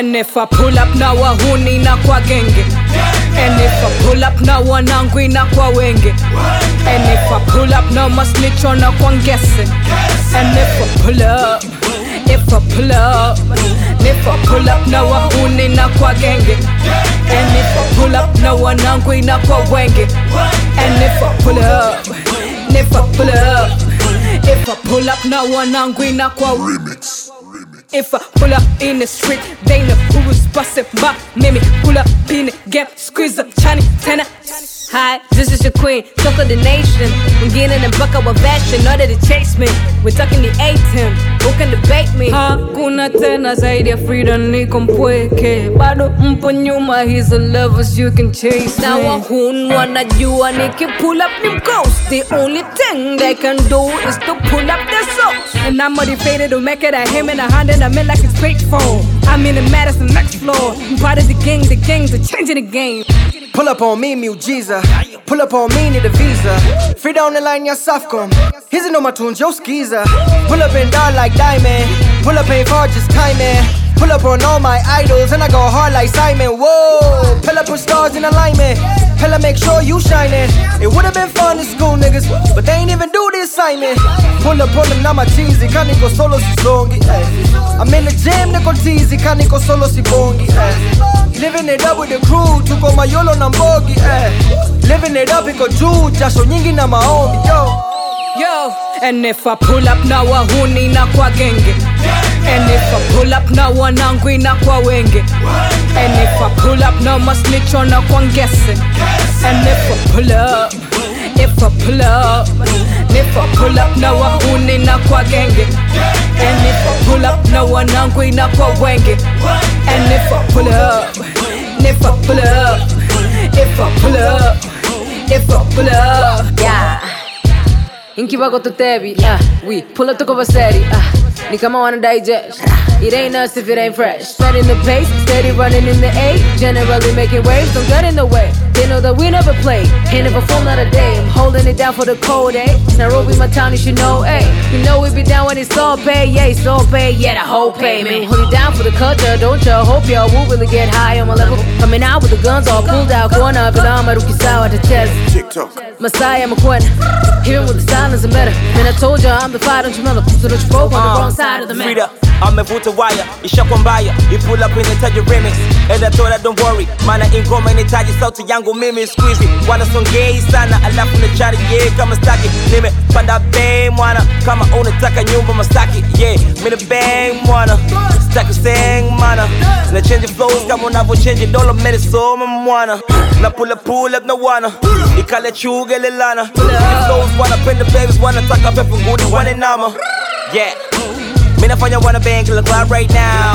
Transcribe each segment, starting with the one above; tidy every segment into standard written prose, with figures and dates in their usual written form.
And if I pull up na wahuni na kwa genge. And if I pull up na wanangwi na kwa wenge. And if I pull up na masnicho na kwa ngese. And if I pull up, if I pull up, if I pull up na wahuni na kwa genge. And if I pull up na wanangwi na kwa wenge. And if I pull up, if I pull up, if I pull up na wanangwi na kwa remix. If I pull up in the street, they know who was bustin' by Mimi, pull up in the game, squeeze up, Chani, Tana. Hi, this is your queen, talk of the nation. I'm getting in bucket with fashion, know that it chase me. We're talking the A-Team, who can debate me? Hakuna tena zaidi ya freedom niko mpweke. Bado mpo nyuma, he's a lovers you can chase me. Now wahun wanajua niki pull up them ghosts. The only thing they can do is to pull up their souls. And I'm motivated to make it a him and a hand and I'm in like it's faithful. I'm in the Madison next floor. I'm part of the gang, the changing the game. Pull up on me, miujiza. Pull up on me, need a visa. Free down the line, ya Safcom. Hizi no matunes, yo skiza. Pull up and down like Diamond. Pull up ain't for just timing. Pull up on all my idols and I go hard like Simon. Whoa, pull up with stars in alignment. Pull up, make sure you shining. It would've been fun in school, niggas, but they ain't even do the assignment. Pull up on them, now my cheesy. Kaniko solo si songi. I'm in the gym, niko teasy. Kaniko solo si bongi. Living it up with the crew, tuko mayolo na mbogi. Living it up, iko juu, jasho nyingi na maombi. Yo, and if I pull up na wahuni na kwa genge. And if I pull up na wanangwi na kwa wenge. And if I pull up na masnicho na kwa ngese. And if I pull up, if I pull up, if I pull up na wahuni na kwa genge. And if I pull up na wanangwi na kwa wenge. And if I pull up, if I pull up, if I pull up, if I pull up, yeah. Inkiba go to Tebi, we pull up to cover steady, ni kama wanna digest. It ain't us if it ain't fresh. Setting the pace, steady running in the A. Generally making waves, don't get in the way. They know that we never play, ain't never fall not a day. I'm holding it down for the cold, eh? Nairobi, my town, you should know, eh? You know we be down when it's all pay, yeah, it's all pay, yeah, the whole payment. Hold it down for the culture, don't ya? Hope y'all will really get high on my level. Coming out with the guns all pulled out, corner, but I'm a rookie sour to test. TikTok. Messiah, I'm a queen. Hearing with the silence is better. Man, I told ya I'm the fight, don't you remember? So don't you broke on the wrong side of the man. Amevuta wire, ishakuwa mbaya. You pull up inahitaji remix. And I told her don't worry, maana ingoma inahitaji sauti yangu mimi squeezy. Wanasongei sana, alafu nachari yeah kama staki. Nimepanda bei mwana, kama unataka nyumba Masaki. Yeah, mina bang mwana, staki sing mana. Na change flows kama unavyo change dollar medisoma mwana. Na pull up na wana, ikale chuga lelana. Flows wanapenda babies, wanataka pepe nguni wanenama. Yeah. Mina fanya wanna bang till the club right now.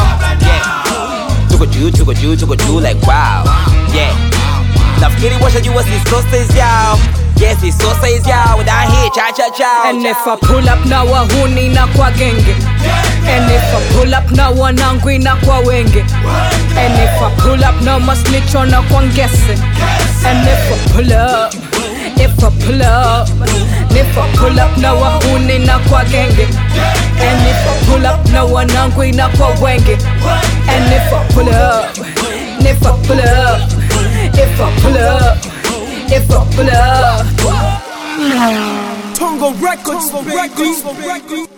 Yeah. Tuko juu like wow. Yeah. Nafikiri washa jua si so says y'all. Yes, it's so says y'all. When I hear cha. And if I pull up na wahuni na kwa genge. And if I pull up na wanangwi na kwa wenge. And if I pull up na masnicho na kwa ngese. And if I pull up, if I pull up, if I pull up na wahuni na kwa genge. And if I pull up na wanangwi na kwa wenge. And if I pull up, if I pull up, if I pull up, if I pull up. Tongo Records.